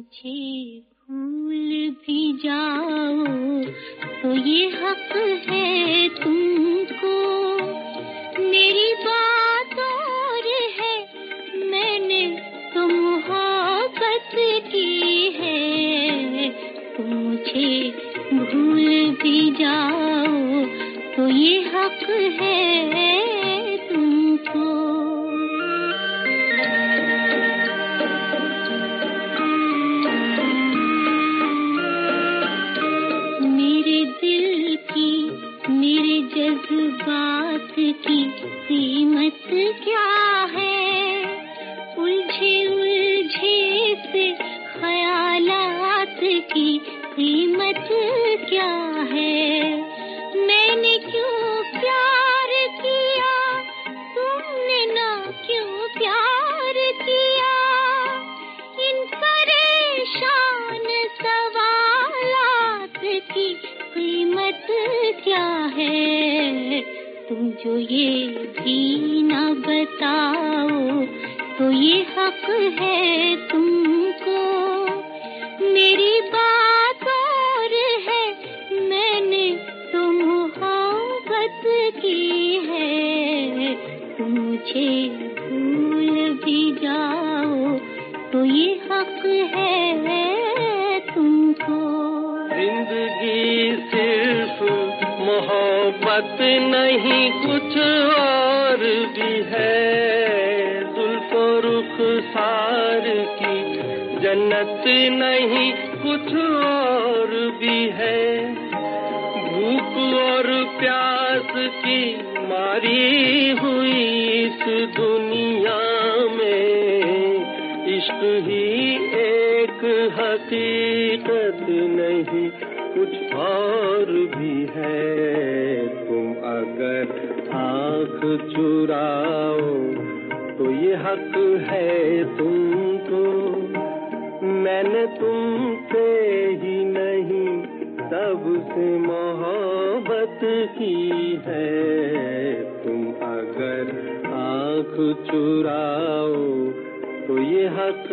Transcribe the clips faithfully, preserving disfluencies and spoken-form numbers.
मुझे भूल भी जाओ तो ये हक है तुमको। मेरी बात और है, मैंने तो मोहब्बत की है। तुम मुझे भूल भी जाओ तो ये हक है तुमको। मेरे जज्बात की कीमत क्या है? उलझे उलझे से ख्यालात की कीमत क्या है? मैंने क्यों प्यार किया, तुमने ना क्यों प्यार किया? इन परेशान सवालात की कीमत क्या है? तुम जो ये भी ना बताओ तो ये हक है तुमको। मेरी बात और है, मैंने तो मोहब्बत की है। तुम मुझे भूल भी जाओ तो ये हक है तुमको। जिंदगी सिर्फ मोहब्बत नहीं, कुछ और भी है। जुल्फ़ो रुख़सार की जन्नत नहीं, कुछ और भी है। भूख और प्यास की मारी हुई इस दुनिया में इश्क ही एक हकीकत नहीं, कुछ और भी है। तुम अगर आँख चुराओ तो ये हक है तुमको। मैंने तुमसे ही नहीं, सबसे मोहब्बत की है। तुम अगर आँख चुराओ तो ये हक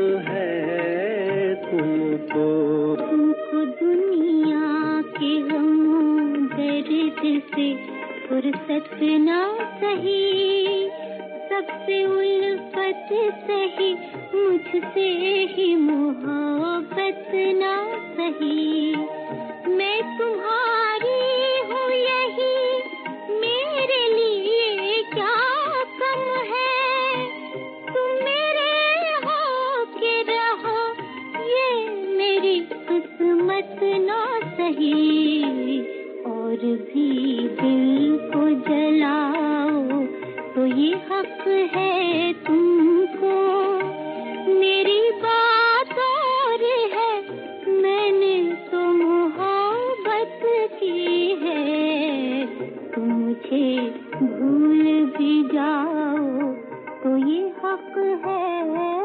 है तुमको। तुमको दुनिया के गमों दर्द से फुर्सत ना सही, सबसे उल्फत सही, मुझसे ही मोहब्बत ना सही। मैं तुम्हारी हूँ यही, मेरे लिए क्या कम है? तुम मेरे हो के रहो, ये मेरी किस्मत ना सही। और भी दिल को जलाओ तो ये हक है तुमको। मेरी बात और है, मैंने तो मोहब्बत की है। तुम मुझे भूल भी जाओ तो ये हक है